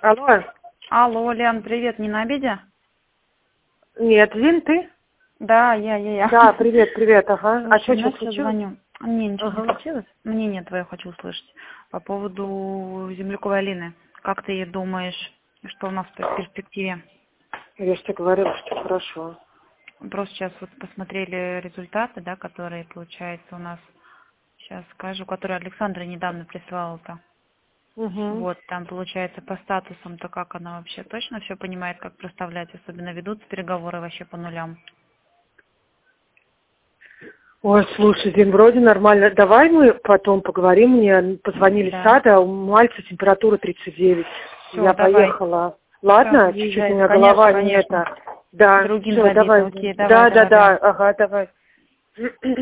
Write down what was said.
Алло. Алло, Лен, привет, не на обеде? Нет, Лин, ты? Да, я. Да, привет, ага. А что Знаешь, я случилось? звоню. Мне ничего не Ага. случилось. Мнение твое хочу услышать по поводу Земляковой Алины. Как ты думаешь, что у нас в перспективе? Я же тебе говорила, что хорошо. Просто сейчас вот посмотрели результаты, да, которые, получается, у нас, сейчас скажу, которые Александра недавно прислала-то. Угу. Вот, там, получается, по статусам-то как она вообще точно все понимает, как проставлять, особенно ведутся переговоры вообще по нулям. Ой, слушай, Дин, вроде нормально. Давай мы потом поговорим. Мне позвонили с Да. сада, у мальца температура 39. Все, Я давай. поехала. Все, Ладно? Чуть-чуть у езжай. меня Конечно, голова не конечно. это. Да, Другим все, забито. давай. Окей, Да, давай, прям. ага, давай.